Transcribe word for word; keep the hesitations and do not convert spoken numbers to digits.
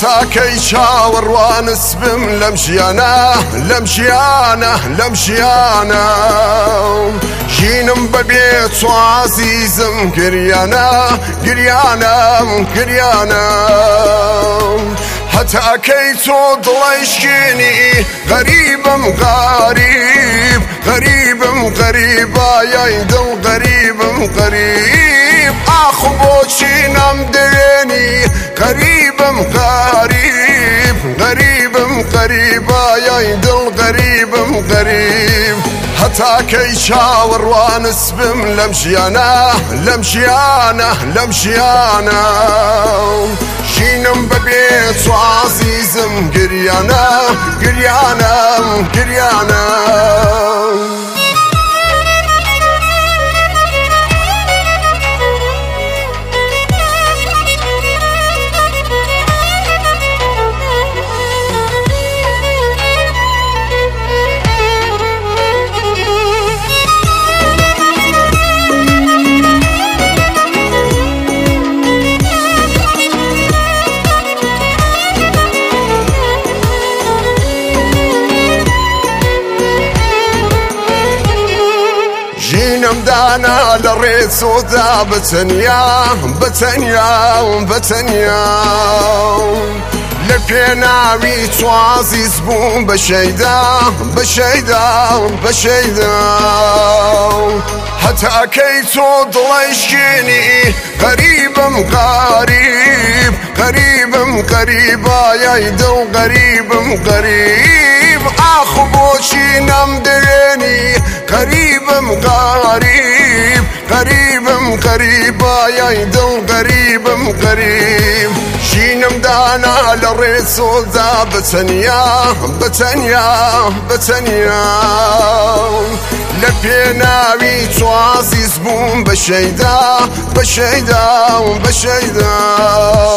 هەتاکەی چاوەڕوانس بم لەم ژیانە لەم ژیانە لەم ژیانە ژینم بەبێ تۆ عەزیزم گریانە گریانە گریانە هەتاکەی تۆ دڵەیشکێنی غەریبم غەریب غەریبم غەریبایای دڵ غەریبم غەریب ئاخ بۆچی نەمدەوێنی غەریبم غەریب غەریبم غەریبایای دڵ غەریبم غەریب هەتاکەی چاوەڕوانس بم لەم ژیانە لەم ژیانە لەم ژیانە ژینم بەبێ تۆ عەزیزم گریانە گریانە گریانە ژینم دانا لە ڕێچۆدا بەتەنیا بەتەنیا بەتەنیا لە پێناوی تۆ عەزیز بووم بە شەیدا بە شەیدا بە شەیدا هەتاکەی تۆ دڵەیشکێنی غەریبم غەریب غەریبم غەریبایای دڵ غەریبم غەریب ئاخ بۆچی نەمدەوێنی غەریبم غەریب غەریبم غەریبایای دڵ غەریبم غەریب ژینم دانا لە ڕێچۆدا بەتەنیا بەتەنیا بەتەنیا لە پێناوی تۆ عەزیز بووم بە شەیدا بە شەیدا بە شەیدا